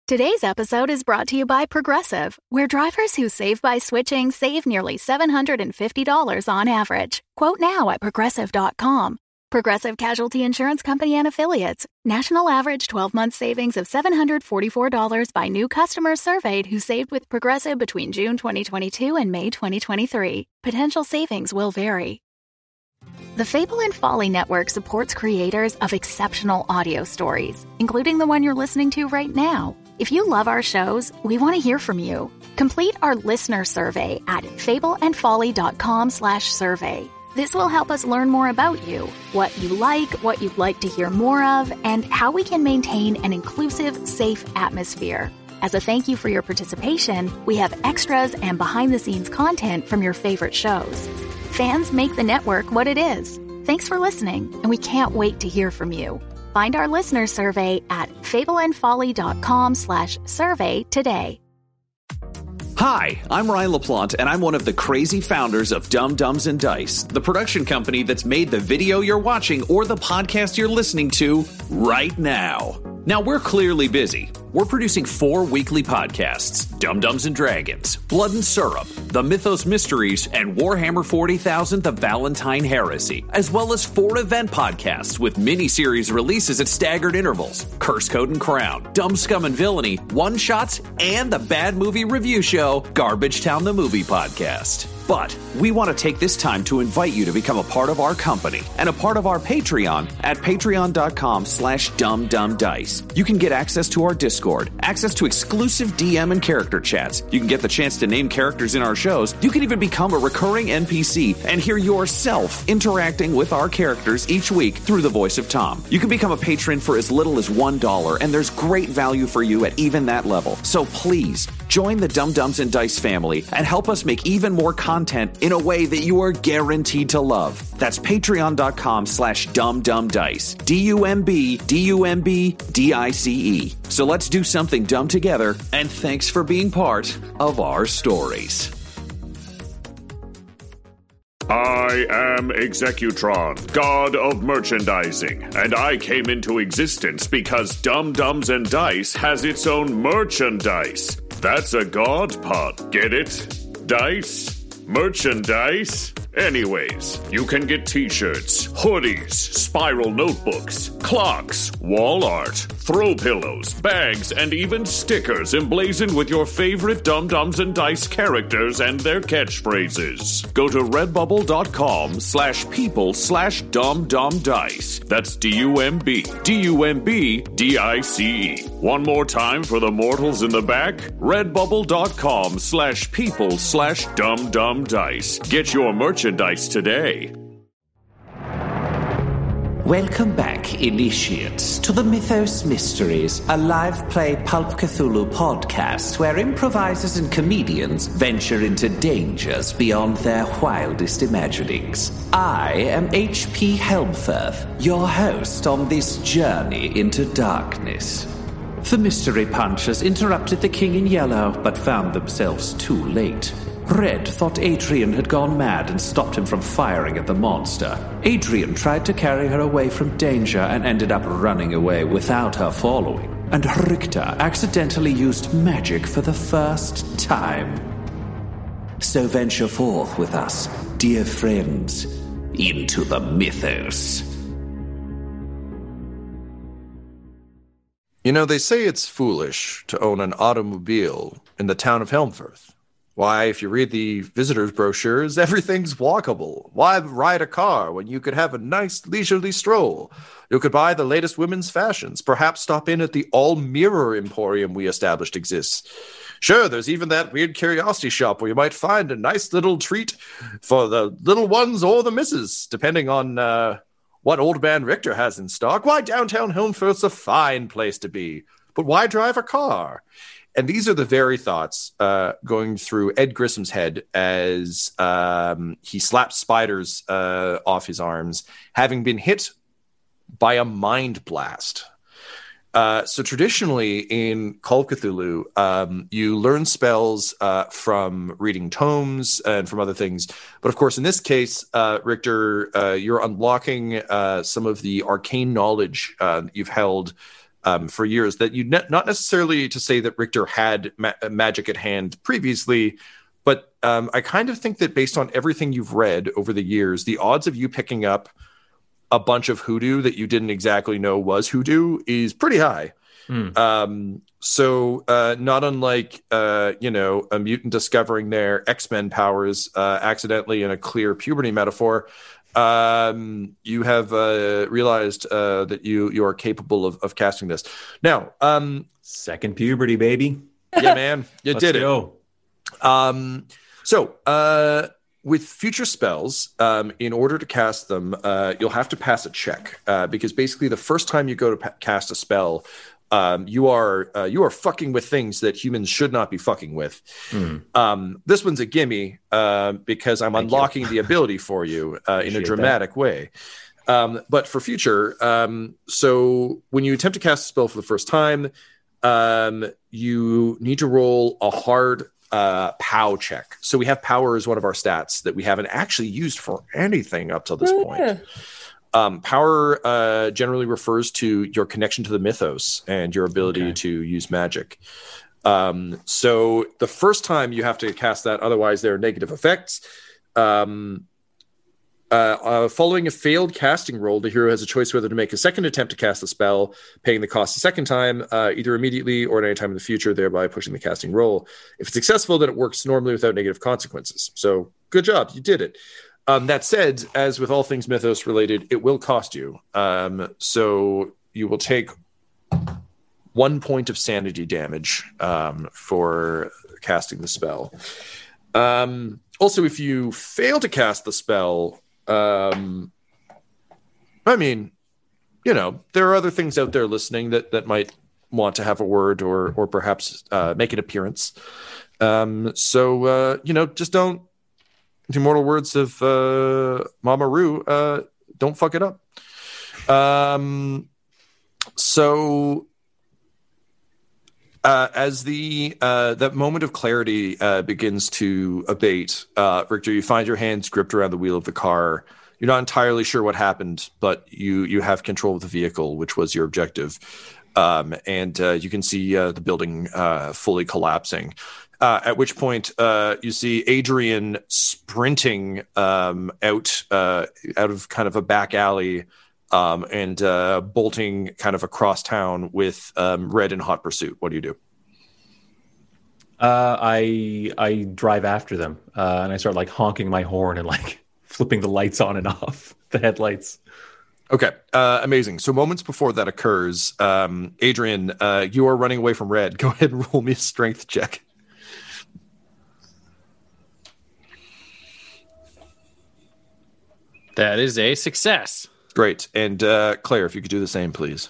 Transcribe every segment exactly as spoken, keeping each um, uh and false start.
Today's episode is brought to you by Progressive, where drivers who save by switching save nearly seven hundred fifty dollars on average. Quote now at progressive dot com. Progressive Casualty Insurance Company and Affiliates. National average twelve-month savings of seven hundred forty-four dollars by new customers surveyed who saved with Progressive between June twenty twenty-two and May twenty twenty-three. Potential savings will vary. The Fable and Folly Network supports creators of exceptional audio stories, including the one you're listening to right now. If you love our shows, we want to hear from you. Complete our listener survey at fableandfolly.com slash survey. This will help us learn more about you, what you like, what you'd like to hear more of, and how we can maintain an inclusive, safe atmosphere. As a thank you for your participation, we have extras and behind-the-scenes content from your favorite shows. Fans make the network what it is. Thanks for listening, and we can't wait to hear from you. Find our listener survey at fableandfolly.com slash survey today. Hi, I'm Ryan LaPlante, and I'm one of the crazy founders of Dumb Dumbs and Dice, the production company that's made the video you're watching or the podcast you're listening to right now. Now, we're clearly busy. We're producing four weekly podcasts, Dumb Dumbs and Dragons, Blood and Syrup, The Mythos Mysteries, and Warhammer forty thousand, The Valentine Heresy, as well as four event podcasts with mini-series releases at staggered intervals, Curse Code and Crown, Dumb Scum and Villainy, one-shots, and the bad movie review show, Garbage Town the Movie Podcast. But we want to take this time to invite you to become a part of our company and a part of our Patreon at patreon.com slash dumbdumbdice. You can get access to our Discord, access to exclusive D M and character chats. You can get the chance to name characters in our shows. You can even become a recurring N P C and hear yourself interacting with our characters each week through the voice of Tom. You can become a patron for as little as one dollar, and there's great value for you at even that level. So please, join the Dumb Dumbs and Dice family and help us make even more content in a way that you are guaranteed to love. That's patreon.com slash dumbdumbdice. D U M B D U M B D I C E. So let's do something dumb together, and thanks for being part of our stories. I am Executron, god of merchandising, and I came into existence because Dumb Dumbs and Dice has its own merchandise. That's a god pod, get it? Dice? Merchandise? Anyways, you can get t-shirts, hoodies, spiral notebooks, clocks, wall art, throw pillows, bags, and even stickers emblazoned with your favorite Dumb Dumbs and Dice characters and their catchphrases. Go to redbubble.com slash people slash dumbdumbdice. That's D-U-M-B, D-U-M-B, D-I-C-E. One more time for the mortals in the back, redbubble.com slash people slash dumbdumbdice. Get your merchandise today. Welcome back, initiates, to the Mythos Mysteries, a live play Pulp Cthulhu podcast where improvisers and comedians venture into dangers beyond their wildest imaginings. I am H P Helmfirth, your host on this journey into darkness. The Mystery Punchers interrupted the King in Yellow, but found themselves too late. Red thought Adrian had gone mad and stopped him from firing at the monster. Adrian tried to carry her away from danger and ended up running away without her following. And Richter accidentally used magic for the first time. So venture forth with us, dear friends, into the mythos. You know, they say it's foolish to own an automobile in the town of Helmfirth. Why, if you read the visitors' brochures, everything's walkable. Why ride a car when you could have a nice leisurely stroll? You could buy the latest women's fashions, perhaps stop in at the all-mirror emporium we established exists. Sure, there's even that weird curiosity shop where you might find a nice little treat for the little ones or the misses, depending on uh, what old man Richter has in stock. Why, downtown Helmfirth's a fine place to be. But why drive a car? And these are the very thoughts uh, going through Ed Grissom's head as um, he slaps spiders uh, off his arms, having been hit by a mind blast. Uh, so traditionally in Call of Cthulhu, um, you learn spells uh, from reading tomes and from other things. But of course, in this case, uh, Richter, uh, you're unlocking uh, some of the arcane knowledge uh, you've held um, for years. That you ne- not necessarily to say that Richter had ma- magic at hand previously, but um, I kind of think that based on everything you've read over the years, the odds of you picking up a bunch of hoodoo that you didn't exactly know was hoodoo is pretty high. Mm. Um, so uh, not unlike, uh, you know, a mutant discovering their X-Men powers uh, accidentally in a clear puberty metaphor, um, you have uh, realized uh, that you you are capable of, of casting this. Now, um, second puberty, baby. Yeah, man, you Let's did go. it. Um, so uh, with future spells, um, in order to cast them, uh, you'll have to pass a check uh, because basically the first time you go to pa- cast a spell, Um, you are uh, you are fucking with things that humans should not be fucking with. Mm. Um, this one's a gimme uh, because I'm Thank unlocking you. the ability for you uh, in a dramatic that. way. Um, but for future, um, so when you attempt to cast a spell for the first time, um, you need to roll a hard uh, POW check. So we have power as one of our stats that we haven't actually used for anything up till this oh, point. Yeah. Um, power uh, generally refers to your connection to the mythos and your ability okay. to use magic. Um, so the first time you have to cast that, otherwise there are negative effects. Um, uh, uh, following a failed casting roll, the hero has a choice whether to make a second attempt to cast the spell, paying the cost a second time, uh, either immediately or at any time in the future, thereby pushing the casting roll. If it's successful, then it works normally without negative consequences. So good job, you did it. Um, that said, as with all things mythos related, it will cost you. Um, so you will take one point of sanity damage um, for casting the spell. Um, also, if you fail to cast the spell, um, I mean, you know, there are other things out there listening that, that might want to have a word or or perhaps uh, make an appearance. Um, so, uh, you know, just don't. The immortal words of uh, Mama Ru, uh, don't fuck it up. Um, so, uh, as the uh, that moment of clarity uh, begins to abate, uh, Richter, you find your hands gripped around the wheel of the car. You're not entirely sure what happened, but you you have control of the vehicle, which was your objective, um, and uh, you can see uh, the building uh, fully collapsing. Uh, at which point uh, you see Adrian sprinting um, out uh, out of kind of a back alley um, and uh, bolting kind of across town with um, Red in hot pursuit. What do you do? Uh, I I drive after them uh, and I start like honking my horn and like flipping the lights on and off, the headlights. Okay, uh, amazing. So moments before that occurs, um, Adrian, uh, you are running away from Red. Go ahead and roll me a strength check. That is a success. Great. And uh, Claire, if you could do the same, please.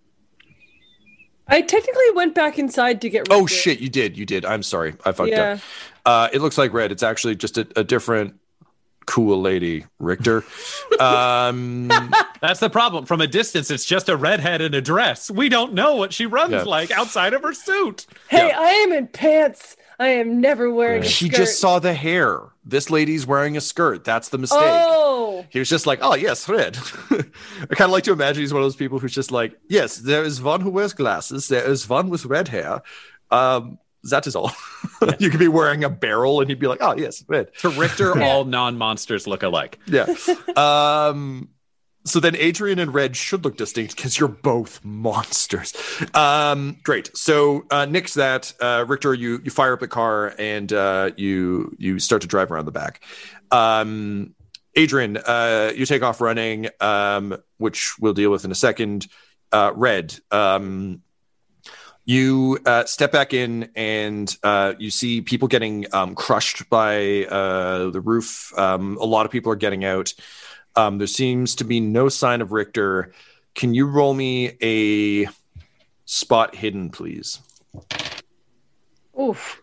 I technically went back inside to get Richter. Oh, shit, you did. You did. I'm sorry. I fucked yeah. up. Uh, it looks like Red. It's actually just a, a different cool lady, Richter. Um, That's the problem. From a distance, it's just a redhead in a dress. We don't know what she runs yeah. like outside of her suit. Hey, yeah. I am in pants. I am never wearing yeah. a She skirt. just saw the hair. This lady's wearing a skirt. That's the mistake. Oh. He was just like, oh, yes, Red. I kind of like to imagine he's one of those people who's just like, yes, there is one who wears glasses. There is one with red hair. Um, that is all. Yeah. You could be wearing a barrel and he'd be like, oh, yes, Red. To Richter, all non-monsters look alike. Yeah. Um, so then Adrian and Red should look distinct because you're both monsters. Um, great. So uh, nix that. Uh, Richter, you you fire up the car and uh, you you start to drive around the back. Um, Adrian, uh, you take off running, um, which we'll deal with in a second. Uh, Red, um, you uh, step back in and uh, you see people getting um, crushed by uh, the roof. Um, a lot of people are getting out. Um, there seems to be no sign of Richter. Can you roll me a spot hidden, please? Oof.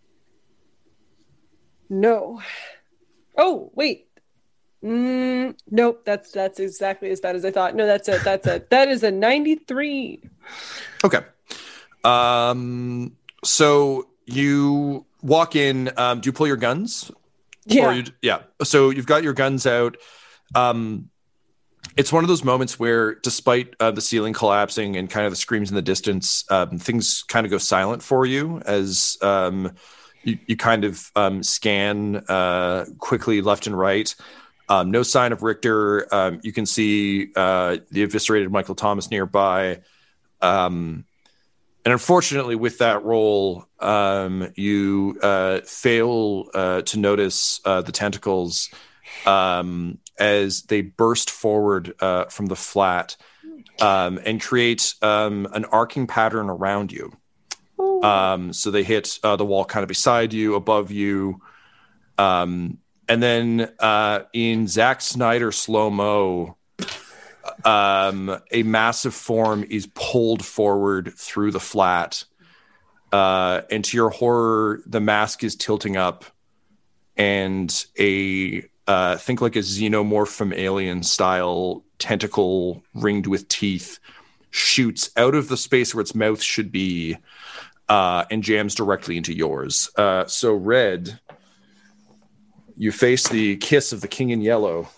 No. Oh, wait. Mm, nope. That's that's exactly as bad as I thought. No, that's a that's a that is a ninety-three. Okay. Um. So you walk in. Um. Do you pull your guns? Yeah. Or you, yeah. So you've got your guns out. Um, it's one of those moments where, despite uh, the ceiling collapsing and kind of the screams in the distance, um, things kind of go silent for you as um, you, you kind of um, scan uh, quickly left and right. Um, no sign of Richter. Um, you can see uh, the eviscerated Michael Thomas nearby. Um, and unfortunately, with that roll, um, you uh, fail uh, to notice uh, the tentacles um, as they burst forward uh, from the flat um, and create um, an arcing pattern around you. Um, so they hit uh, the wall kind of beside you, above you. Um, and then uh, in Zack Snyder slow-mo, um, a massive form is pulled forward through the flat. Uh, and to your horror, the mask is tilting up, and a uh, think like a xenomorph from Alien style tentacle ringed with teeth shoots out of the space where its mouth should be uh, and jams directly into yours. Uh, so, Red, you face the kiss of the King in Yellow.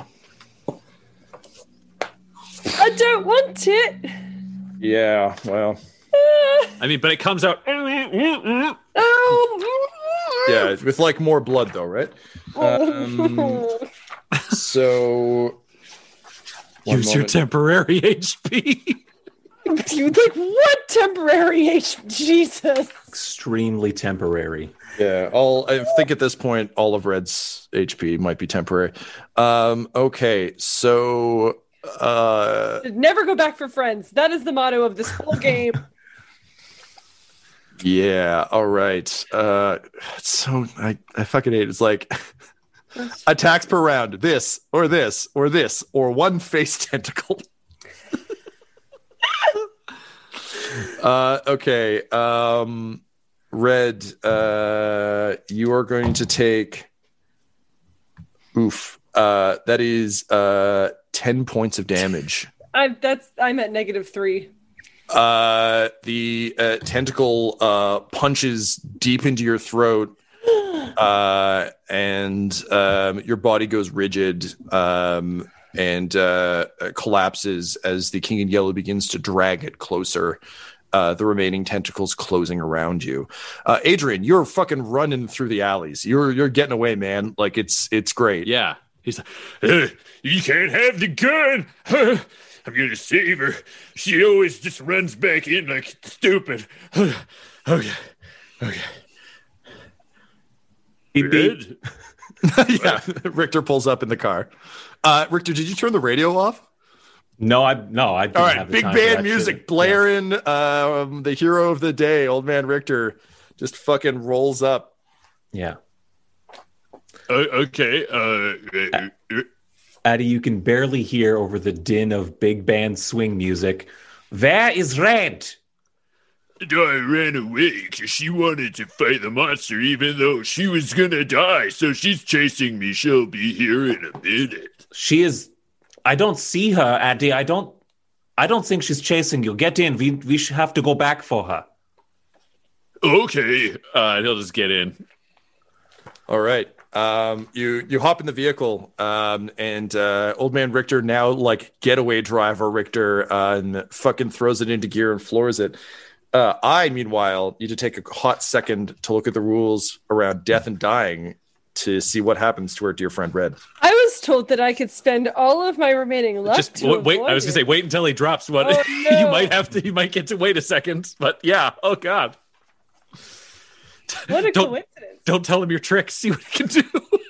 I don't want it. Yeah, well. I mean, but it comes out. Oh. Yeah, with like more blood though, right? Um, so one use your moment. temporary H P. You like what temporary H? Jesus. Extremely temporary. Yeah, all I think at this point, all of Red's H P might be temporary. Um, okay, so uh, Never go back for friends. That is the motto of this whole game. yeah, all right. Uh, it's so I, I fucking hate it. It's like attacks per round. This or this or this or one face tentacle. uh, okay. Um, Red, uh, you are going to take. Oof. Uh, that is uh ten points of damage. I'm that's I'm at negative three. Uh, the uh, tentacle uh, punches deep into your throat, uh, and um, your body goes rigid um, and uh, collapses as the King in Yellow begins to drag it closer. Uh, the remaining tentacles closing around you. Uh, Adrian, you're fucking running through the alleys. You're you're getting away, man. Like it's it's great. Yeah. He's like, Uh, you can't have the gun. I'm gonna save her. She always just runs back in like stupid. Okay, okay. Beep, beep. Red? Yeah. Richter pulls up in the car. Uh, Richter, did you turn the radio off? No, I no, I didn't All right, have the big time for band that music shit. blaring. Um, the hero of the day, Old Man Richter, just fucking rolls up. Yeah. Uh, okay. Uh, uh, uh, Addy, you can barely hear over the din of big band swing music. Where is Red? I ran away because she wanted to fight the monster, even though she was gonna die. So she's chasing me. She'll be here in a minute. She is. I don't see her, Addy. I don't. I don't think she's chasing you. Get in. We we should have to go back for her. Okay. uh, he'll just get in. All right. Um, you you hop in the vehicle, um, and uh, Old Man Richter, now like getaway driver Richter, uh, and fucking throws it into gear and floors it. Uh, I, meanwhile, need to take a hot second to look at the rules around death and dying to see what happens to our dear friend Red. I was told that I could spend all of my remaining luck Just to w- wait. avoid I was gonna it. say wait until he drops one. Oh, you no. might have to. You might get to wait a second. But yeah. Oh god. What a Don't- coincidence. Don't tell him your tricks. See what he can do.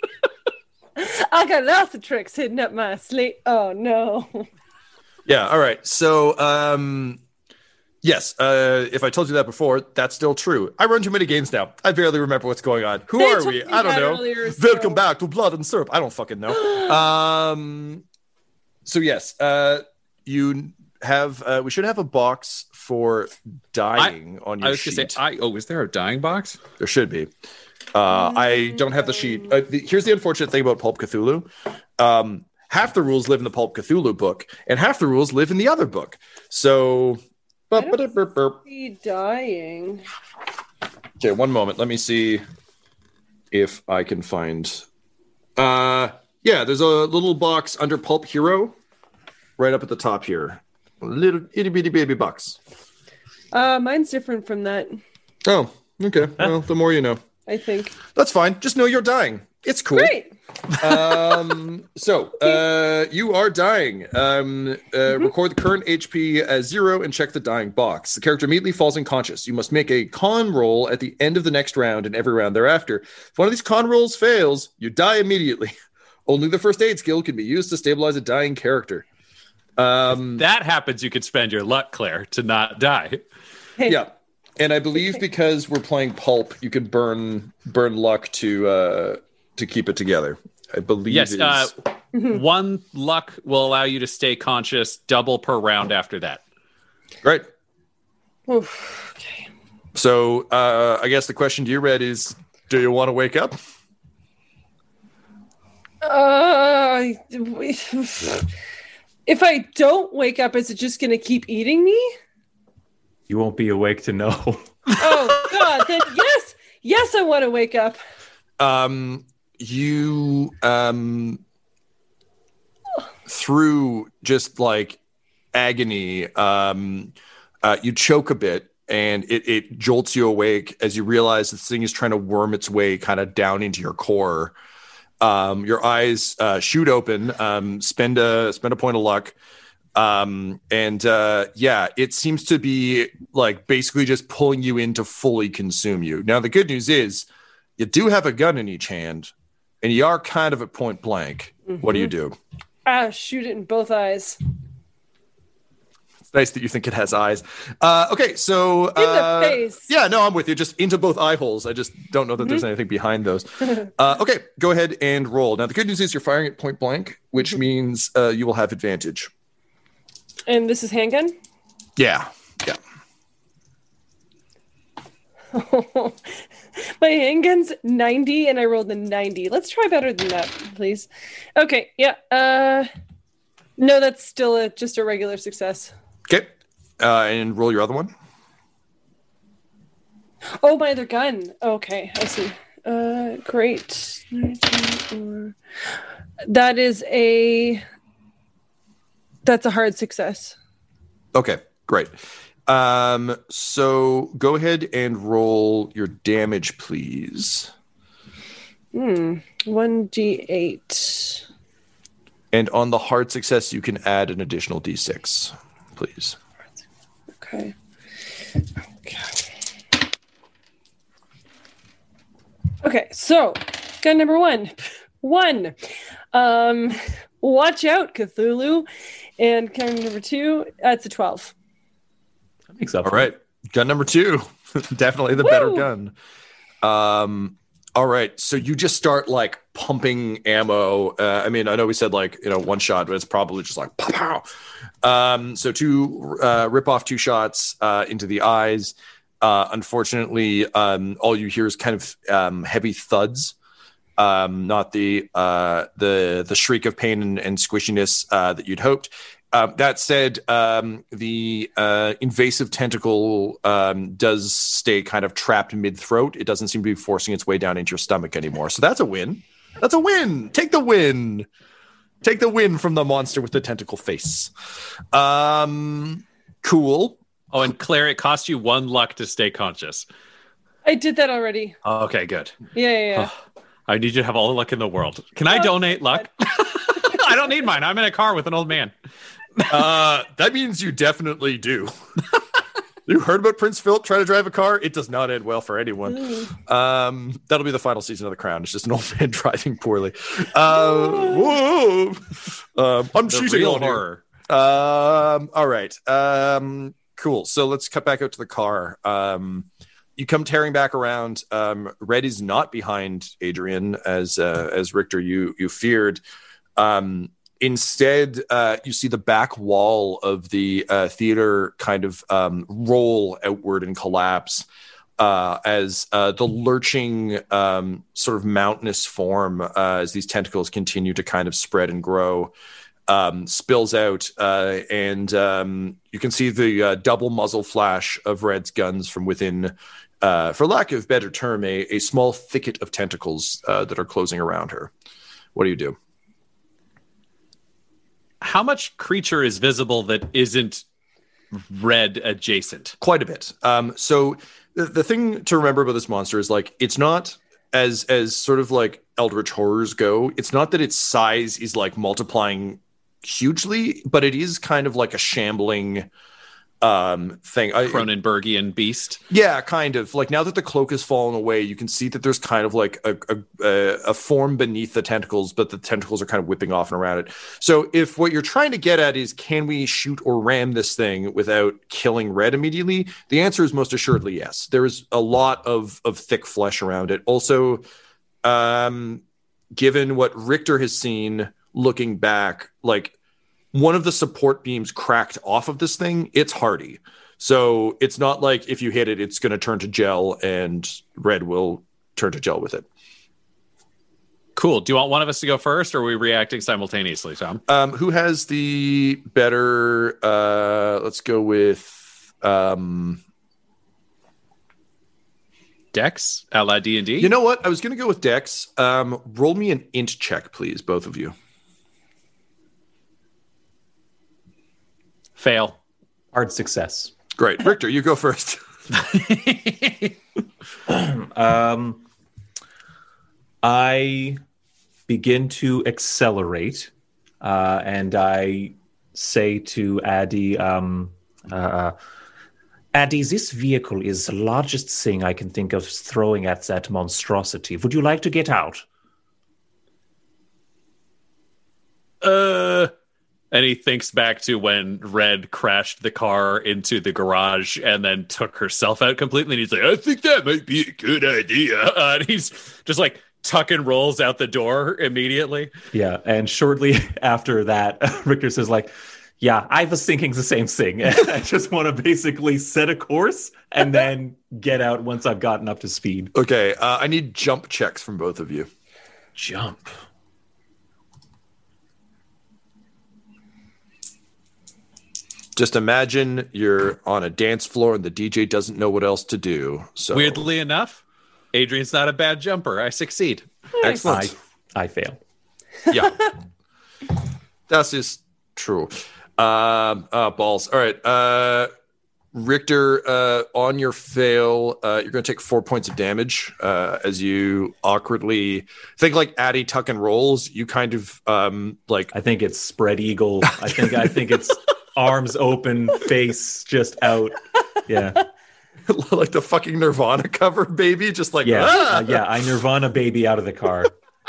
I got lots of tricks hidden up my sleeve. Oh no. Yeah. All right. So, um, yes, uh, if I told you that before, that's still true. I run too many games now. I barely remember what's going on. Who They are told we? me I don't that know. earlier, so- Welcome back to Blood and Syrup. I don't fucking know. um, so yes, uh, you have. Uh, we should have a box for dying on your I was sheet. gonna say. I oh, is there a dying box? There should be. Uh, I don't have the sheet. Uh, the, here's the unfortunate thing about Pulp Cthulhu. Um, half the rules live in the Pulp Cthulhu book, and half the rules live in the other book. So, I don't see dying. okay, one moment. Let me see if I can find. Uh, yeah, there's a little box under Pulp Hero. right up at the top here. Little itty bitty baby bucks. Uh, mine's different from that, Oh, okay. Well, the more you know. I think. That's fine. Just know you're dying. It's cool. Great. Um, so uh, you are dying. Um, uh, Mm-hmm. Record the current H P as zero and check the dying box. The character immediately falls unconscious. You must make a con roll at the end of the next round and every round thereafter. If one of these con rolls fails, you die immediately. Only the first aid skill can be used to stabilize a dying character. Um, That happens, you could spend your luck, Claire, to not die. Hey, yeah. And I believe because we're playing Pulp, you can burn burn luck to uh, to keep it together. I believe Yes, is... uh, one luck will allow you to stay conscious, double per round after that. Great. oof, okay. So uh, I guess the question to you, Red, is do you want to wake up? Uh, if I don't wake up, is it just going to keep eating me? You won't be awake to know. Oh, God. Then yes. Yes, I want to wake up. Um, you, um, through just like agony, um, uh, you choke a bit and it, it jolts you awake as you realize this thing is trying to worm its way kind of down into your core. Um, your eyes uh, shoot open, um, spend a spend a point of luck. Um, and uh, yeah, it seems to be like basically just pulling you in to fully consume you. Now, the good news is you do have a gun in each hand and you are kind of at point blank. Mm-hmm. What do you do? Ah, shoot it in both eyes. It's nice that you think it has eyes. Uh, okay, so In uh, the face. Yeah, no, I'm with you. Just into both eye holes. I just don't know that mm-hmm. there's anything behind those. uh, okay, go ahead and roll. Now, the good news is you're firing at point blank, which mm-hmm. means uh, you will have advantage. And this is handgun? Yeah, yeah. My handgun's ninety, and I rolled a ninety. Let's try better than that, please. Okay, yeah. Uh, no, that's still a, just a regular success. Okay, uh, and roll your other one. Oh, my other gun. Okay, I see. Uh, great. That is a... That's a hard success. Okay, great. Um, so go ahead and roll your damage, please. Hmm. one d eight. And on the hard success, you can add an additional d six, please. Okay. Okay. Okay, so gun number one. One. Um, watch out, Cthulhu. And gun number two, that's a twelve. That makes up. All right. Gun number two. Definitely the Woo! better gun. Um, all right. So you just start like pumping ammo. Uh, I mean, I know we said like, you know, one shot, but it's probably just like pow, pow. Um, so two, uh, rip off two shots uh, into the eyes. Uh, unfortunately, um, all you hear is kind of um, heavy thuds. Um, not the uh, the the shriek of pain and, and squishiness uh, that you'd hoped. Uh, that said, um, the uh, invasive tentacle um, does stay kind of trapped mid-throat. It doesn't seem to be forcing its way down into your stomach anymore. So that's a win. That's a win. Take the win. Take the win from the monster with the tentacle face. Um, cool. Oh, and Claire, it cost you one luck to stay conscious. I did that already. Oh, okay, good. Yeah, yeah, yeah. Oh, I need you to have all the luck in the world. Can I oh, donate luck? I don't need mine. I'm in a car with an old man. uh, that means you definitely do. You heard about Prince Philip trying to drive a car? It does not end well for anyone. Um, that'll be the final season of The Crown. It's just an old man driving poorly. Uh, whoa. Um, I'm the cheating real on horror. Um, all right. Um, cool. So let's cut back out to the car. Um, you come tearing back around. Um, Red is not behind Adrian as uh, as Richter you you feared. Um, instead, uh, you see the back wall of the uh, theater kind of um, roll outward and collapse uh, as uh, the lurching um, sort of mountainous form uh, as these tentacles continue to kind of spread and grow. Um, spills out, uh, and um, you can see the uh, double muzzle flash of Red's guns from within, uh, for lack of better term, a, a small thicket of tentacles uh, that are closing around her. What do you do? how much creature is visible that isn't red adjacent? Quite a bit. Um, so the, the thing to remember about this monster is like it's not as as sort of like Eldritch horrors go. It's not that its size is like multiplying hugely, but it is kind of like a shambling um thing. Cronenbergian beast. Yeah, kind of. Like now that the cloak has fallen away, you can see that there's kind of like a, a a form beneath the tentacles, but the tentacles are kind of whipping off and around it. So if what you're trying to get at is can we shoot or ram this thing without killing Red immediately, the answer is most assuredly yes. There is a lot of of thick flesh around it. Also, um given what Richter has seen looking back, like one of the support beams cracked off of this thing. It's hardy. So it's not like if you hit it, it's going to turn to gel and Red will turn to gel with it. Cool. Do you want one of us to go first, or are we reacting simultaneously, Tom? Um, who has the better... Uh, let's go with... Um, Dex? A la D and D? You know what? I was going to go with Dex. Um, roll me an int check, please, both of you. Fail. Hard success. Great. Richter, you go first. um, I begin to accelerate, uh, and I say to Addy, um, uh, Addy, this vehicle is the largest thing I can think of throwing at that monstrosity. Would you like to get out? Uh... And he thinks back to when Red crashed the car into the garage and then took herself out completely. And he's like, I think that might be a good idea. Uh, and he's just like tuck and rolls out the door immediately. Yeah. And shortly after that, Richter says like, yeah, I was thinking the same thing. I just want to basically set a course and then get out once I've gotten up to speed. Okay. Uh, I need jump checks from both of you. Jump. Just imagine you're on a dance floor and the D J doesn't know what else to do. So weirdly enough, Adrian's not a bad jumper. I succeed. Excellent. I, I fail. Yeah. That is true. Um, uh, balls. All right. Uh, Richter, uh, on your fail, uh, you're going to take four points of damage uh, as you awkwardly think like Addy tuck and rolls. You kind of um, like. I think it's spread eagle. I think I think it's. Arms open, face just out. Yeah. Like the fucking Nirvana cover, baby. Just like, yeah. Ah! Uh, yeah, I Nirvana baby out of the car.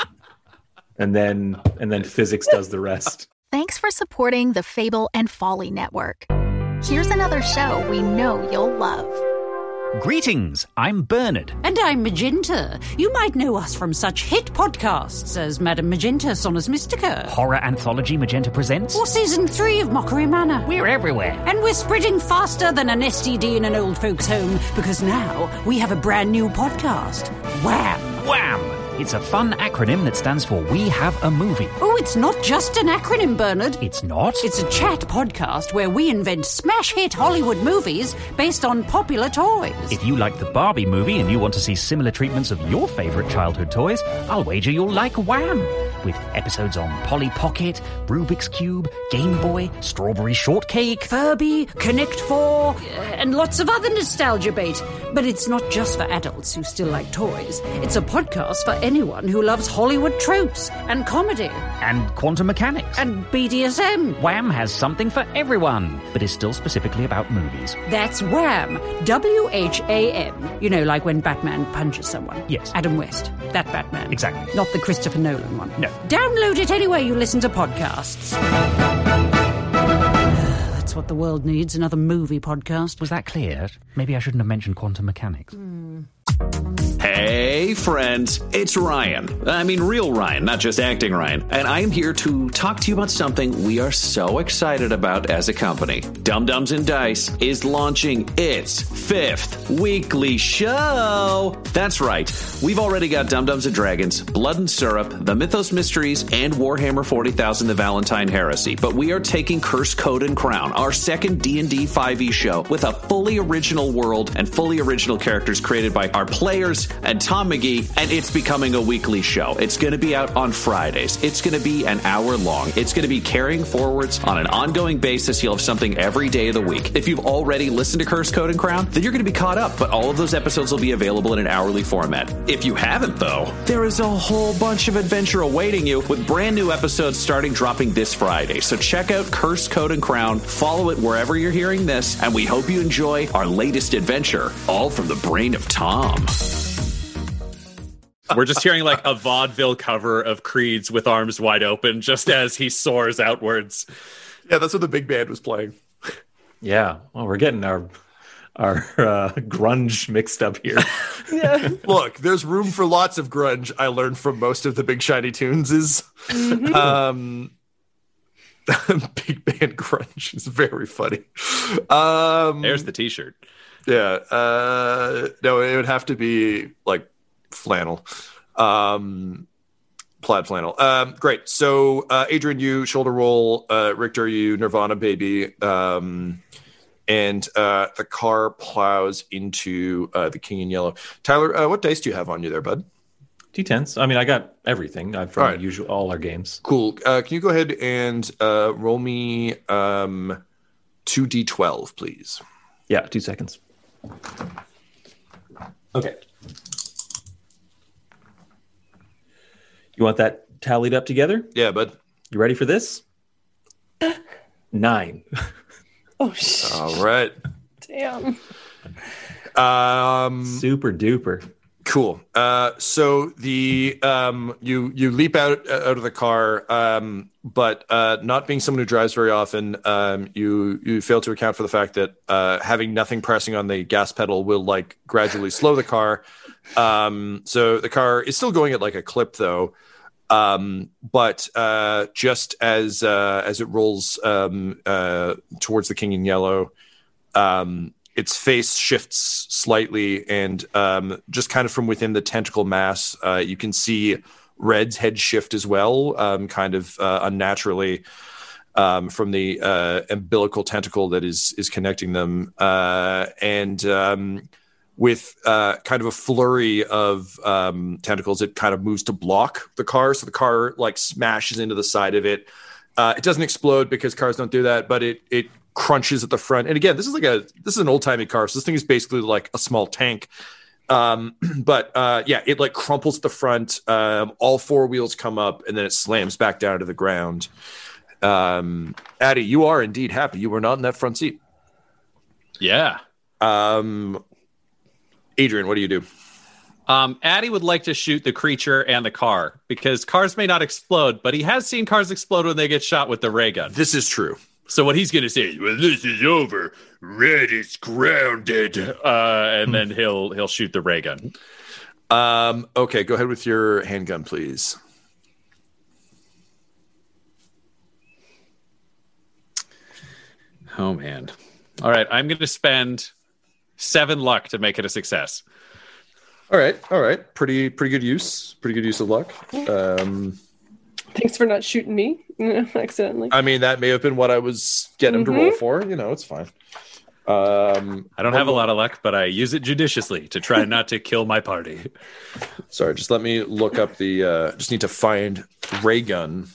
And then and then physics does the rest. Thanks for supporting the Fable and Folly Network. Here's another show we know you'll love. Greetings, I'm Bernard. And I'm Magenta. You might know us from such hit podcasts as Madame Magenta, Sonus Mystica. Horror Anthology Magenta Presents. Or Season three of Mockery Manor. We're everywhere. And we're spreading faster than an S T D in an old folks' home, because now we have a brand new podcast. Wham! Wham! It's a fun acronym that stands for We Have a Movie. Oh, it's not just an acronym, Bernard. It's not? It's a chat podcast where we invent smash hit Hollywood movies based on popular toys. If you like the Barbie movie and you want to see similar treatments of your favourite childhood toys, I'll wager you'll like Wham! With episodes on Polly Pocket, Rubik's Cube, Game Boy, Strawberry Shortcake, Furby, Connect Four, and lots of other nostalgia bait. But it's not just for adults who still like toys. It's a podcast for anyone who loves Hollywood tropes and comedy. And quantum mechanics. And B D S M. Wham has something for everyone, but is still specifically about movies. That's Wham! W H A M. You know, like when Batman punches someone. Yes. Adam West. That Batman. Exactly. Not the Christopher Nolan one. No. Download it anywhere you listen to podcasts. That's what the world needs, another movie podcast. Was that clear? Maybe I shouldn't have mentioned quantum mechanics. Mm. Hey, friends, it's Ryan. I mean, real Ryan, not just acting Ryan. And I am here to talk to you about something we are so excited about as a company. Dum Dums and Dice is launching its fifth weekly show. That's right. We've already got Dum Dums and Dragons, Blood and Syrup, The Mythos Mysteries, and Warhammer forty thousand, The Valentine Heresy. But we are taking Curse, Code, and Crown, our second D and D five e show, with a fully original world and fully original characters created by our players, and Tom McGee, and it's becoming a weekly show. It's going to be out on Fridays. It's going to be an hour long. It's going to be carrying forwards on an ongoing basis. You'll have something every day of the week. If you've already listened to Curse, Code, and Crown, then you're going to be caught up, but all of those episodes will be available in an hourly format. If you haven't, though, there is a whole bunch of adventure awaiting you with brand new episodes starting dropping this Friday. So check out Curse, Code, and Crown, follow it wherever you're hearing this, and we hope you enjoy our latest adventure, all from the brain of Tom. We're just hearing like a vaudeville cover of Creed's With Arms Wide Open just as he soars outwards. Yeah, that's what the big band was playing. Yeah, well, we're getting our our uh, grunge mixed up here. Yeah. Look, there's room for lots of grunge. I learned from most of the Big Shiny Tunes is Mm-hmm. um, big band grunge is very funny. Um, There's the t-shirt. Yeah, uh, no, it would have to be like flannel, um, plaid flannel. Um, great. So, uh, Adrian, you shoulder roll. Uh, Richter, you Nirvana baby. Um, and uh, the car plows into uh, the King in Yellow. Tyler, uh, what dice do you have on you there, bud? D tens. I mean, I got everything uh, from All right. usual all our games. Cool. Uh, can you go ahead and uh, roll me um, two d twelve, please? Yeah, two seconds. Okay. You want that tallied up together? Yeah, bud. You ready for this? Nine. Oh, shit. All right. Damn. Um, Super duper. Cool. Uh, so the um, you you leap out out of the car, um, but uh, not being someone who drives very often, um, you you fail to account for the fact that uh, having nothing pressing on the gas pedal will like gradually slow the car. Um, so the car is still going at like a clip though. Um, but uh, just as uh, as it rolls um, uh, towards the King in Yellow, um, its face shifts slightly, and um, just kind of from within the tentacle mass, uh, you can see Red's head shift as well, um, kind of uh, unnaturally um, from the uh, umbilical tentacle that is is connecting them, uh, and um, with uh, kind of a flurry of um, tentacles, it kind of moves to block the car, so the car like smashes into the side of it. Uh, it doesn't explode because cars don't do that, but it it crunches at the front. And again, this is like a this is an old timey car, so this thing is basically like a small tank. Um, but uh, yeah, it like crumples at the front. Um, all four wheels come up, and then it slams back down to the ground. Um, Addie, you are indeed happy you were not in that front seat. Yeah. Um, Adrian, what do you do? Um, Addy would like to shoot the creature and the car because cars may not explode, but he has seen cars explode when they get shot with the ray gun. This is true. So what he's going to say is, when this is over, Red is grounded. Uh, and then he'll he'll shoot the ray gun. Um, okay, go ahead with your handgun, please. Oh, man. All right, I'm going to spend seven luck to make it a success. All right, all right. Pretty pretty good use. Pretty good use of luck. Um, Thanks for not shooting me accidentally. I mean, that may have been what I was getting Mm-hmm. him to roll for. You know, it's fine. Um, I don't have a lot of luck, but I use it judiciously to try not to kill my party. Sorry, just let me look up the... Uh, just need to find ray gun.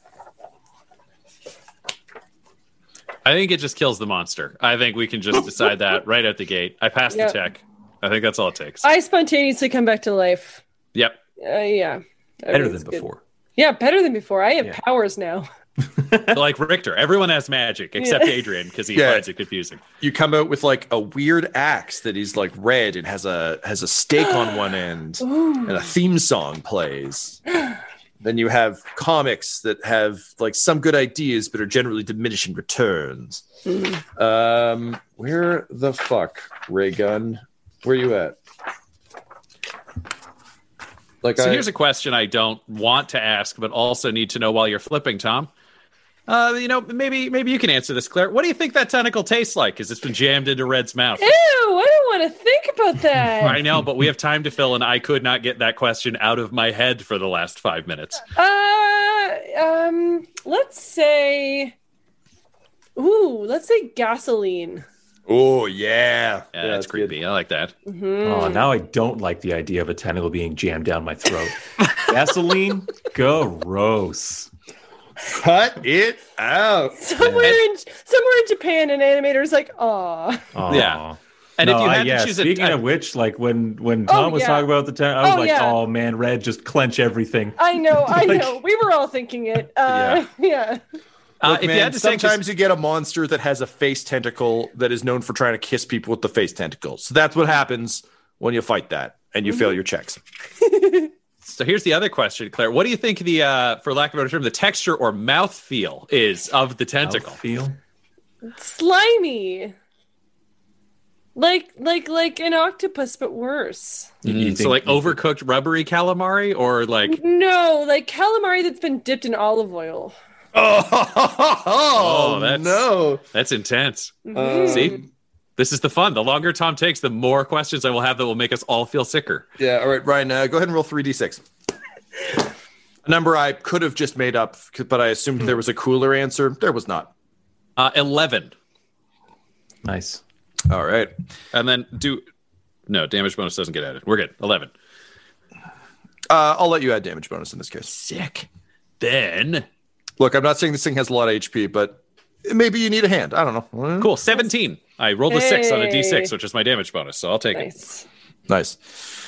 I think it just kills the monster. I think we can just decide that right at the gate. I passed Yep. the check. I think that's all it takes. I spontaneously come back to life. Yep. Uh, yeah. Better Everything's than good. before. Yeah, better than before. I have Yeah. powers now. Like Richter, everyone has magic except Yeah. Adrian because he Yeah. finds it confusing. You come out with like a weird axe that is like red and has a has a stake on one end, and a theme song plays. Then you have comics that have like some good ideas but are generally diminishing returns. Um, where the fuck, ray gun? Where are you at? Like, So I, here's a question I don't want to ask, but also need to know while you're flipping, Tom. Uh, you know, maybe maybe you can answer this, Claire. What do you think that tentacle tastes like? Because it's been jammed into Red's mouth. Ew, I don't want to think about that. I know, but we have time to fill, and I could not get that question out of my head for the last five minutes. Uh, um, let's say, ooh, let's say gasoline. Oh, yeah. Yeah, yeah that's creepy. Good. I like that. Mm-hmm. Oh, now I don't like the idea of a tentacle being jammed down my throat. Gasoline, gross. Cut it out. Somewhere yeah. in somewhere in Japan, an animator's like, "Aw." Yeah. And no, if you had I, yeah, to choose speaking a, of which, like when when Tom oh, was yeah. talking about the tentacle, I was oh, like, yeah. "Oh man, Red, just clench everything." I know, I like, know. We were all thinking it. Uh, yeah. yeah. Uh, Look, if man, you had to sometimes say, you get a monster that has a face tentacle that is known for trying to kiss people with the face tentacle. So that's what happens when you fight that and you mm-hmm. fail your checks. So here's the other question, Claire. What do you think the, uh, for lack of a better term, the texture or mouth feel is of the tentacle? Mouth feel? Slimy. Like like like an octopus, but worse. Mm-hmm. So like overcooked think... rubbery calamari, or like no, like calamari that's been dipped in olive oil. Oh, oh that's, no, that's intense. Mm-hmm. See, this is the fun. The longer Tom takes, the more questions I will have that will make us all feel sicker. Yeah. All right, Ryan, uh, go ahead and roll three d six. A number I could have just made up, but I assumed there was a cooler answer. There was not. Uh, eleven. Nice. All right. And then do no damage bonus doesn't get added. We're good. eleven. Uh, I'll let you add damage bonus in this case. Sick. Then look, I'm not saying this thing has a lot of H P, but maybe you need a hand. I don't know. Cool. seventeen. I rolled a hey. six on a d six, which is my damage bonus, so I'll take nice. it. Nice.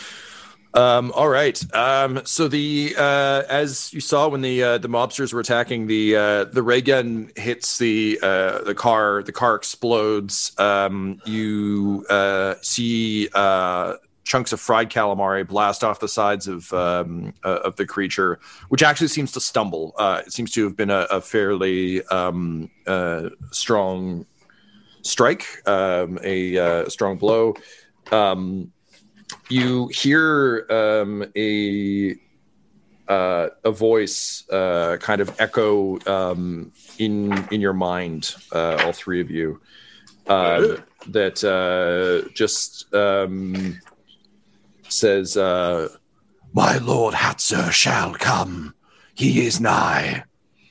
Um, all right. Um, so the uh, as you saw when the uh, the mobsters were attacking, the uh, the ray gun hits the uh, the car. The car explodes. Um, you uh, see uh, chunks of fried calamari blast off the sides of um, uh, of the creature, which actually seems to stumble. Uh, it seems to have been a, a fairly um, uh, strong strike, um, a uh, strong blow. Um, You hear um, a uh, a voice uh, kind of echo um, in in your mind, uh, all three of you, uh, that uh, just um, says, uh, "My Lord Hatzer shall come. He is nigh."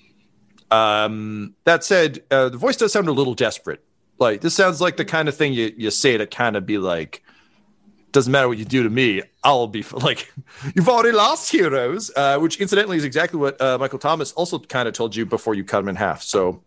Um, that said, uh, the voice does sound a little desperate. Like this sounds like the kind of thing you, you say to kind of be like, doesn't matter what you do to me, I'll be like, you've already lost, heroes, uh, which incidentally is exactly what uh, Michael Thomas also kind of told you before you cut him in half. So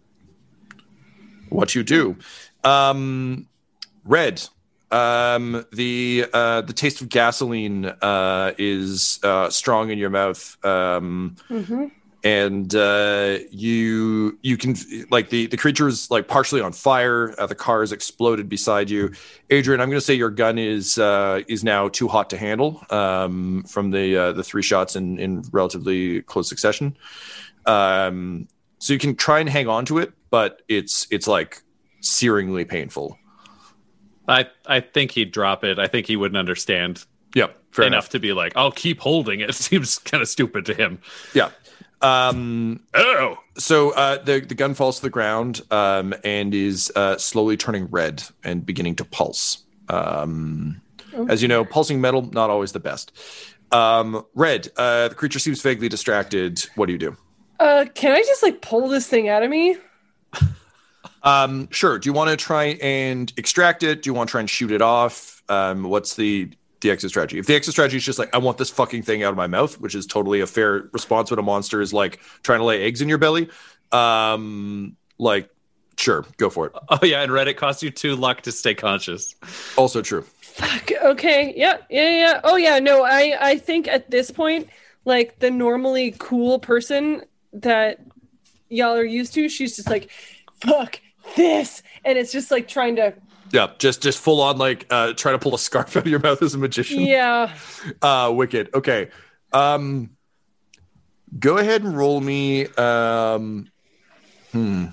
what you do. Um, Red, um, the uh, the taste of gasoline uh, is uh, strong in your mouth. Um, mm-hmm. And uh, you you can like the the creature is like partially on fire. Uh, the car has exploded beside you, Adrian. I'm going to say your gun is uh, is now too hot to handle um, from the uh, the three shots in in relatively close succession. Um, so you can try and hang on to it, but it's it's like searingly painful. I I think he'd drop it. I think he wouldn't understand. Yep, fair enough enough to be like, I'll keep holding it. It seems kind of stupid to him. Yeah. Um, oh, so uh, the the gun falls to the ground um, and is uh, slowly turning red and beginning to pulse. Um, okay. As you know, pulsing metal not always the best. Um, Red, uh, the creature seems vaguely distracted. What do you do? Uh, can I just like pull this thing out of me? um, sure. Do you want to try and extract it? Do you want to try and shoot it off? Um, what's the the exit strategy? If the exit strategy is just like, I want this fucking thing out of my mouth, which is totally a fair response when a monster is like trying to lay eggs in your belly, um, like, sure, go for it. Oh yeah, and Red, it costs you two luck to stay conscious. Also true. Fuck. Okay. Yeah. Yeah. Yeah. Oh yeah. No. I. I think at this point, like the normally cool person that y'all are used to, she's just like, fuck this, and it's just like trying to. Yeah, just just full on like uh, trying to pull a scarf out of your mouth as a magician. Yeah. Uh, wicked. Okay. Um, go ahead and roll me. Um, hmm.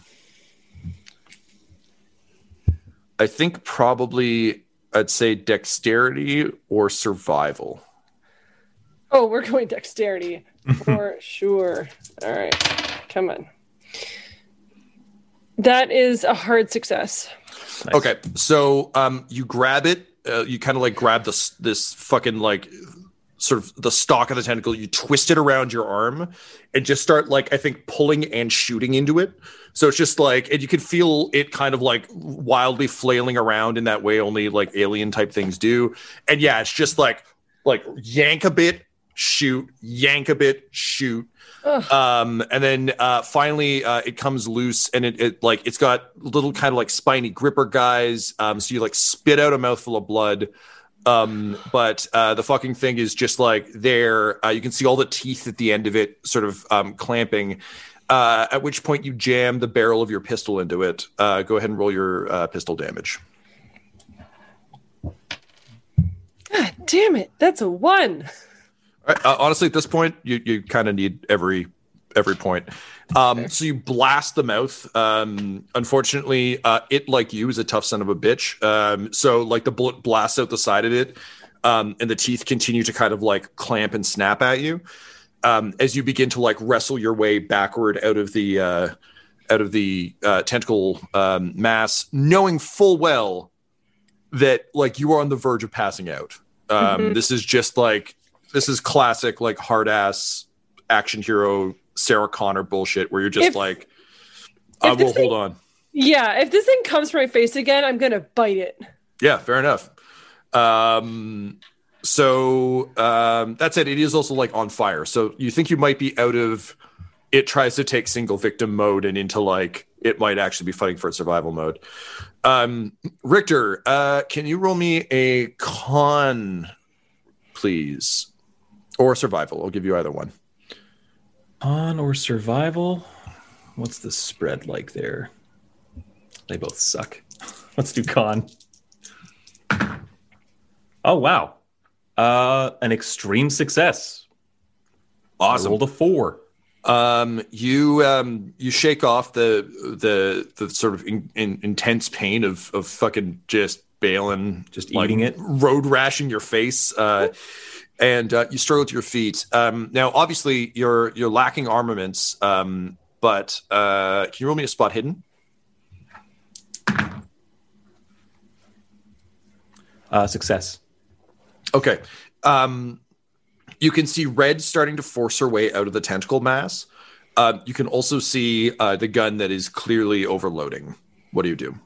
I think probably I'd say dexterity or survival. Oh, we're going dexterity for sure. All right, come on. That is a hard success. Nice. Okay, so um, you grab it. Uh, you kind of like grab this this fucking like sort of the stalk of the tentacle. You twist it around your arm and just start like I think pulling and shooting into it. So it's just like, and you can feel it kind of like wildly flailing around in that way only like alien type things do. And yeah, it's just like like yank a bit, shoot, yank a bit, shoot. Ugh. Um, and then uh, finally uh, it comes loose, and it, it like it's got little kind of like spiny gripper guys. Um, so you like spit out a mouthful of blood. Um, but uh, the fucking thing is just like there. Uh, you can see all the teeth at the end of it, sort of um, clamping. Uh, at which point you jam the barrel of your pistol into it. Uh, go ahead and roll your uh, pistol damage. God damn it! That's a one. All right, uh, honestly, at this point, you you kind of need every every point. Um, okay. So you blast the mouth. Um, unfortunately, uh, it, like you, is a tough son of a bitch. Um, so like the bullet blasts out the side of it, um, and the teeth continue to kind of like clamp and snap at you. Um, as you begin to like wrestle your way backward out of the uh, out of the uh, tentacle um, mass, knowing full well that like you are on the verge of passing out. Um, mm-hmm. This is just like this is classic like hard ass action hero Sarah Connor bullshit where you're just if, like, I will hold on. Yeah, if this thing comes for my face again, I'm gonna bite it. Yeah, fair enough. Um, so um, that's it. It is also like on fire. So you think you might be out of it tries to take single victim mode and into like it might actually be fighting for its survival mode. Um, Richter, uh, can you roll me a con, please? Or survival. I'll give you either one. Con or survival? What's the spread like there? They both suck. Let's do con. Oh, wow. Uh, an extreme success. Awesome. I rolled a four. Um, you um, you shake off the the the sort of in, in, intense pain of of fucking just bailing, just like, eating it, road rashing your face, uh, and uh, you struggle to your feet. Um, now, obviously, you're you're lacking armaments, um, but uh, can you roll me a spot hidden? Uh, success. Okay. Um, you can see Red starting to force her way out of the tentacle mass. Uh, you can also see uh, the gun that is clearly overloading. What do you do?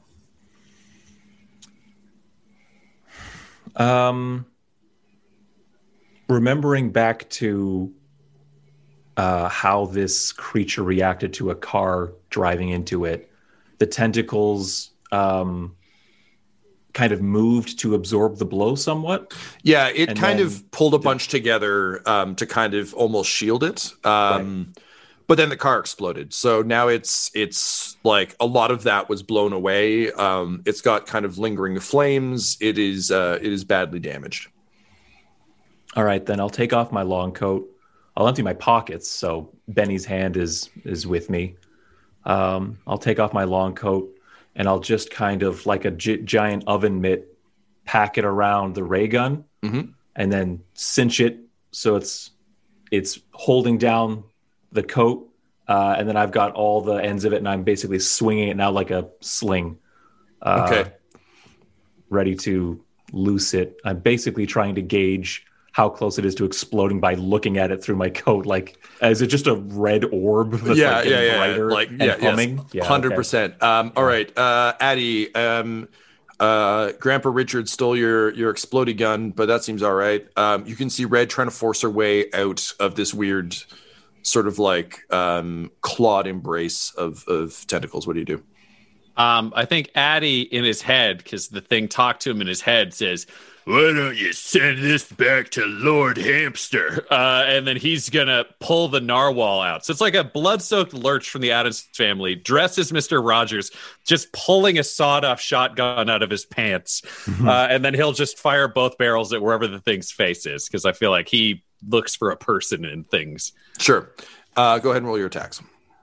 Um, remembering back to uh, how this creature reacted to a car driving into it, the tentacles um, kind of moved to absorb the blow somewhat. Yeah, it and kind then, of pulled a bunch together um, to kind of almost shield it. Um, right. But then the car exploded. So now it's it's like a lot of that was blown away. Um, it's got kind of lingering flames. It is uh, it is badly damaged. All right, then I'll take off my long coat. I'll empty my pockets, so Benny's hand is is with me. Um, I'll take off my long coat, and I'll just kind of like a gi- giant oven mitt, pack it around the ray gun, mm-hmm. and then cinch it so it's it's holding down the coat, uh, and then I've got all the ends of it, and I'm basically swinging it now like a sling. Uh, okay. Ready to loose it. I'm basically trying to gauge how close it is to exploding by looking at it through my coat. Like, is it just a red orb that's yeah, like yeah, yeah, brighter like and yeah, humming? Yes. Yeah, one hundred percent. okay. Um, all right, uh, Addie, um, uh, Grandpa Richard stole your your explodey gun, but that seems all right. Um, you can see Red trying to force her way out of this weird sort of like um, clawed embrace of, of tentacles. What do you do? Um, I think Addie in his head, because the thing talked to him in his head, says, "Why don't you send this back to Lord Hamster?" Uh, and then he's going to pull the narwhal out. So it's like a blood-soaked Lurch from the Addams Family, dressed as Mister Rogers, just pulling a sawed-off shotgun out of his pants. Mm-hmm. Uh, and then he'll just fire both barrels at wherever the thing's face is, because I feel like he looks for a person in things. Sure. Uh, go ahead and roll your attacks.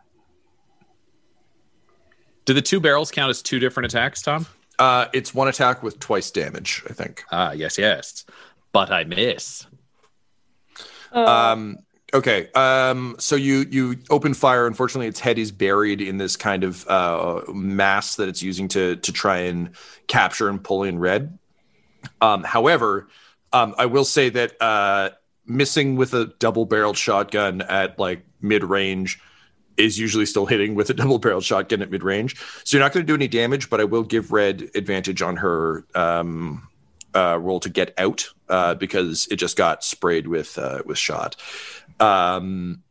Do the two barrels count as two different attacks, Tom? Uh, it's one attack with twice damage, I think. Ah, yes, yes. But I miss. Uh, um, okay. Um, so you you open fire. Unfortunately, its head is buried in this kind of uh, mass that it's using to to try and capture and pull in Red. Um, however, um, I will say that uh, missing with a double-barreled shotgun at like mid-range is usually still hitting with a double-barreled shotgun at mid-range. So you're not going to do any damage, but I will give Red advantage on her um, uh, roll to get out uh, because it just got sprayed with uh, with shot. Um,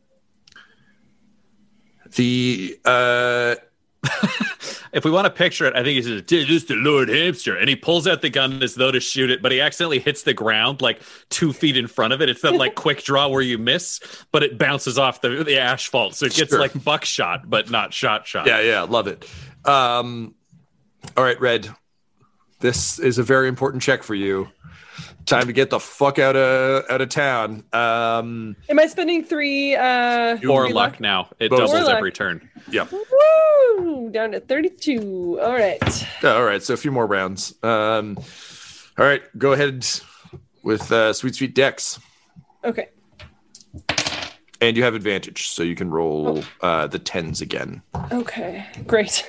the uh, if we want to picture it, I think he says, "This is the Lord Hamster," and he pulls out the gun as though to shoot it, but he accidentally hits the ground like two feet in front of it. It's that like quick draw where you miss, but it bounces off the, the asphalt, so it gets Sure. like buckshot, but not shot shot. Yeah, yeah, love it. Um, all right, Red. This is a very important check for you. Time to get the fuck out of out of town. Um, Am I spending three? Uh, Or three luck now. It Both. doubles Or luck. every turn. yeah. Woo! Down to thirty-two. All right. All right, so a few more rounds. Um, all right, go ahead with uh, Sweet Sweet Dex. Okay. And you have advantage, so you can roll uh, the tens again. Okay. Great.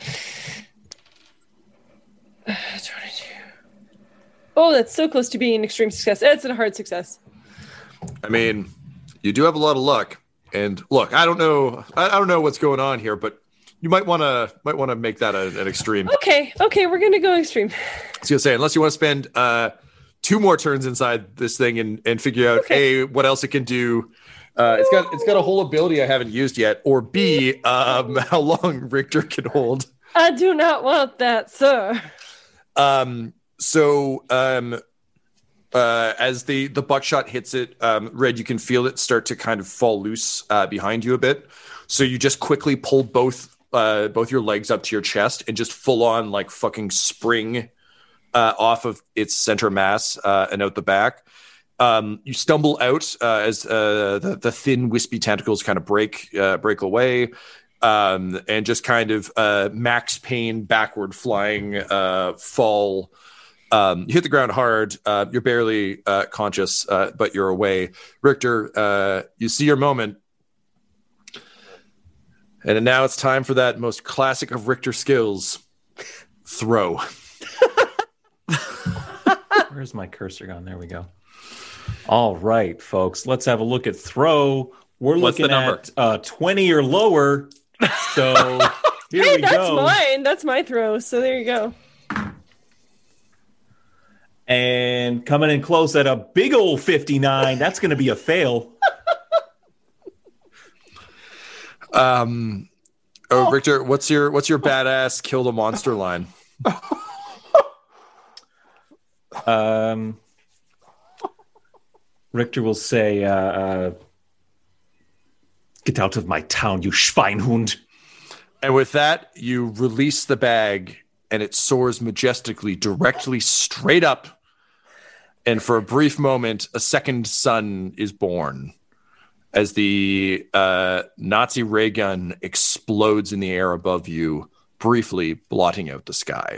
twenty-two. Oh, that's so close to being an extreme success. It's a hard success. I mean, you do have a lot of luck. And look, I don't know, I, I don't know what's going on here, but you might want to might want to make that a, an extreme. Okay. Okay. We're gonna go extreme. I was gonna say, unless you want to spend uh, two more turns inside this thing and, and figure out Okay. A, what else it can do. Uh, it's got it's got a whole ability I haven't used yet, or B, um, how long Richter can hold. I do not want that, sir. Um, so um, uh, as the the buckshot hits it, um, Red, you can feel it start to kind of fall loose uh, behind you a bit. So you just quickly pull both uh, both your legs up to your chest and just full on like fucking spring uh, off of its center mass uh, and out the back. Um, you stumble out uh, as uh, the, the thin, wispy tentacles kind of break uh, break away, um, and just kind of uh, max pain, backward flying uh, fall. Um, you hit the ground hard. Uh, you're barely uh, conscious, uh, but you're away. Richter, uh, you see your moment. And now it's time for that most classic of Richter skills, throw. Where's my cursor gone? There we go. All right, folks, let's have a look at throw. We're What's looking the number? at uh, twenty or lower. So here Hey, we that's go. mine. That's my throw. So there you go. And coming in close at a big old fifty-nine. That's going to be a fail. Um, oh, Richter, what's your what's your badass kill the monster line? Um, Richter will say, uh, uh, "Get out of my town, you Schweinhund." And with that, you release the bag, and it soars majestically, directly straight up. And for a brief moment, a second sun is born as the uh, Nazi ray gun explodes in the air above you, briefly blotting out the sky.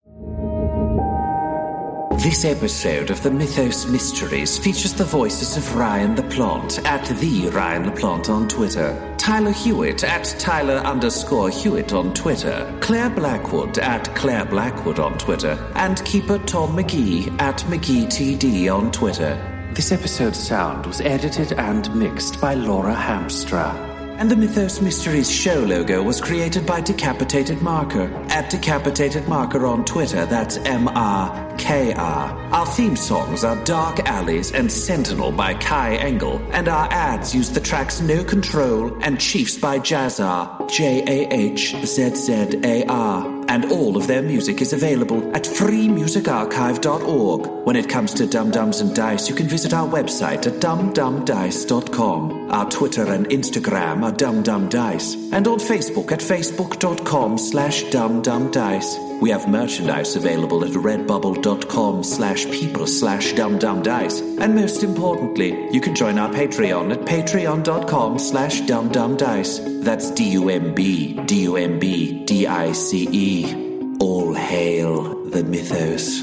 This episode of the Mythos Mysteries features the voices of Ryan LaPlante at the Ryan LaPlante on Twitter, Tyler Hewitt at Tyler underscore Hewitt on Twitter, Claire Blackwood at Claire Blackwood on Twitter, and Keeper Tom McGee at McGeeTD on Twitter. This episode's sound was edited and mixed by Laura Hamstra. And the Mythos Mysteries show logo was created by Decapitated Marker at Decapitated Marker on Twitter. That's M R K R. Our theme songs are Dark Alleys and Sentinel by Kai Engel, and our ads use the tracks No Control and Chiefs by Jazzar, J A H Z Z A R. And all of their music is available at free music archive dot org. When it comes to Dum Dums and Dice, you can visit our website at dum dum dice dot com. Our Twitter and Instagram are Dum Dum Dice, and on Facebook at facebook dot com slash dum dum dice. We have merchandise available at redbubble dot com slash people slash dum dum dice. And most importantly, you can join our Patreon at patreon dot com slash dum dum dice. That's D U M B, D U M B, D I C E. All hail the Mythos.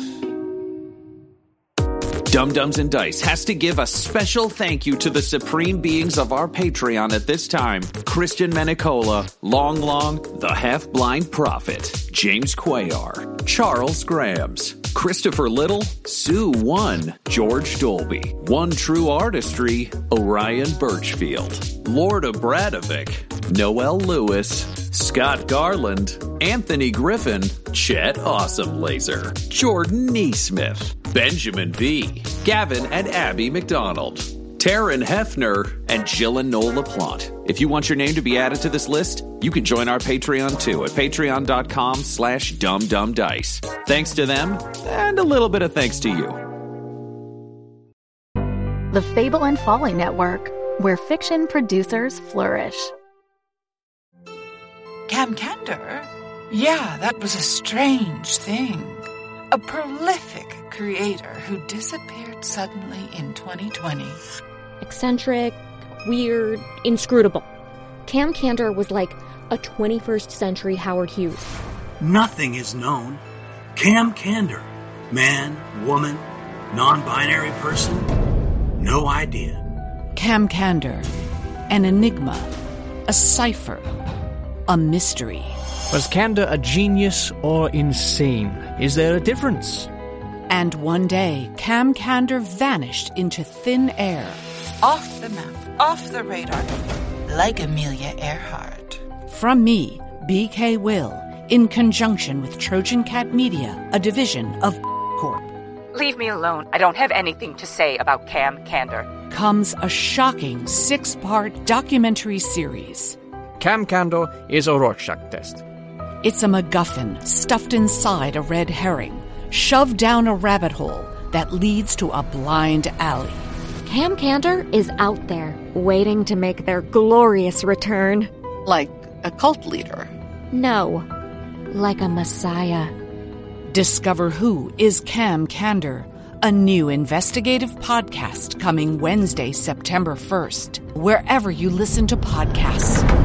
Dum Dums and Dice has to give a special thank you to the supreme beings of our Patreon at this time: Christian Menicola, Long Long, the Half-Blind Prophet, James Cuellar, Charles Grams, Christopher Little, Sue One, George Dolby, One True Artistry, Orion Birchfield, Lorda Bradovic, Noel Lewis, Scott Garland, Anthony Griffin, Chet Awesome Laser, Jordan Neesmith, Benjamin V, Gavin and Abby McDonald, Taryn Hefner, and Jill and Noel LaPlante. If you want your name to be added to this list, you can join our Patreon too at patreon.com slash dumbdumbdice. Thanks to them, and a little bit of thanks to you. The Fable and Folly Network, where fiction producers flourish. Cam Candor? Yeah, that was a strange thing. A prolific creator who disappeared suddenly in twenty twenty. Eccentric, weird, inscrutable. Cam Candor was like a twenty-first century Howard Hughes. Nothing is known. Cam Candor. Man, woman, non-binary person. No idea. Cam Candor. An enigma. A cipher. A mystery. Was Candor a genius or insane? Is there a difference? And one day, Cam Candor vanished into thin air. Off the map, off the radar, like Amelia Earhart. From me, B K Will, in conjunction with Trojan Cat Media, a division of Corp. Leave me alone. I don't have anything to say about Cam Candor. Comes a shocking six-part documentary series. Cam Candor is a Rorschach test. It's a MacGuffin stuffed inside a red herring, shoved down a rabbit hole that leads to a blind alley. Cam Candor is out there, waiting to make their glorious return. Like a cult leader? No, like a messiah. Discover who is Cam Candor, a new investigative podcast coming Wednesday, September first, wherever you listen to podcasts.